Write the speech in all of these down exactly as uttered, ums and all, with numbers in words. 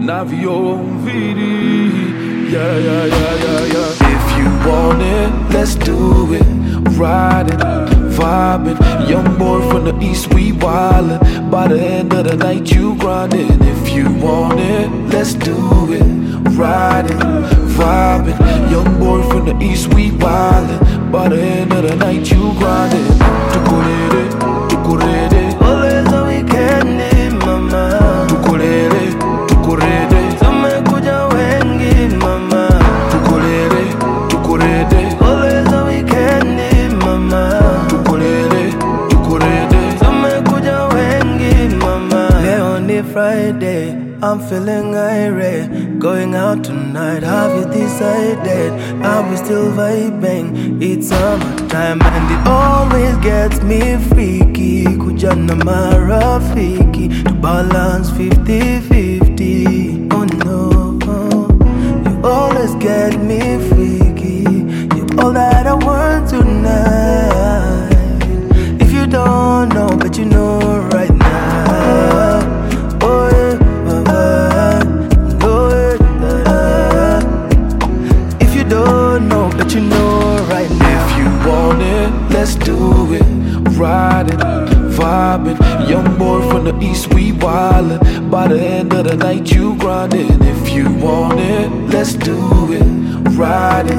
navio vidi. Yeah, yeah, yeah, yeah, yeah. If you want it, let's do it. Riding, vibing, young boy from the east, we wildin'. By the end of the night, you grindin'. If you want it, let's do it. Riding, vibing, young boy from the east, we wildin'. By the end of the night, you grindin'. Tukurere, tukurere, always a weekend, mama. tukurere, tukurere, Tumekuja wengi, mama. tukurere, tukurere, Always a weekend, mama. tukurere, tukurere. Tumekuja wengi, mama. Leo ni Friday, I'm feeling irate. Going out tonight, have you decided? Are we still vibing? It's summertime and it always gets me freaky. Kuja na marafiki to balance fifty fifty. Oh no, you always get me freaky. You're all that I want tonight. If you don't know, but you know right now. Oh yeah, mama, know it. uh, If you don't know, but you know right now. If you want it, let's do it. Riding, vibing, young boy from the east, we wildin'. By the end of the night, you grindin'. If you want it, let's do it. Riding,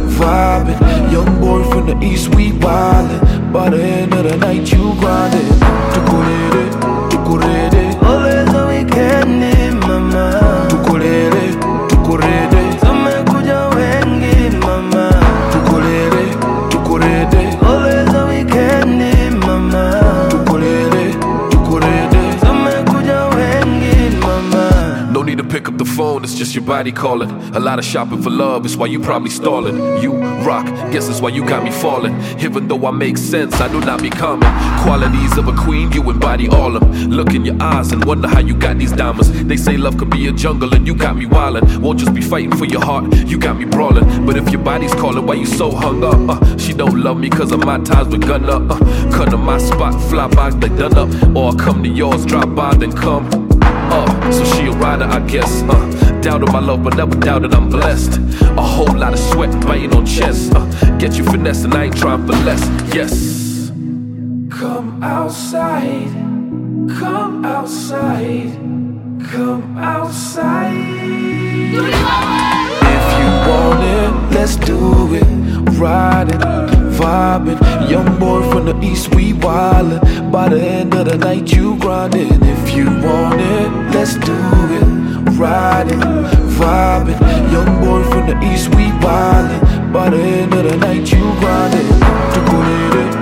vibing, young boy from the east, we wildin'. By the end of the night, you grindin'. Tukurere, tukurere, Always a weekend, mama. tukurere, tukurere, Tumekuja wengi, mama. tukurere, tukurere, Always a weekend, mama. tukurere, tukurere. Tumekuja wengi, mama. No need to pick up the phone, it's just your body calling. A lot of shopping for love, it's why you probably stalling. You rock, guess it's why you got me falling. Even though I make sense, I do not be common. Qualities of a queen, you embody all of them. Look in your eyes and wonder how you got these diamonds. They say love could be a jungle and you got me wildin'. Won't just be fighting for your heart, you got me brawling. But if your body's calling, why you so hung up? Uh, she don't love me cause of my ties with gun up. Uh, come to my spot, fly by, they done up. Or I come to yours, drop by, then come. Uh, so she a rider, I guess. Uh, doubted my love, but never doubted I'm blessed. A whole lot of sweat biting on chest. Uh, get you finesse, and I ain't trying for less. Yes. Come outside, come outside, come outside. If you want it, let's do it. Riding, vibing, young boy from the east, we wildin'. By the end of the night, you grindin'. If you want it, let's do it. Riding, vibing, young boy from the east, we wildin'. By the end of the night, you grindin'. Tukurere,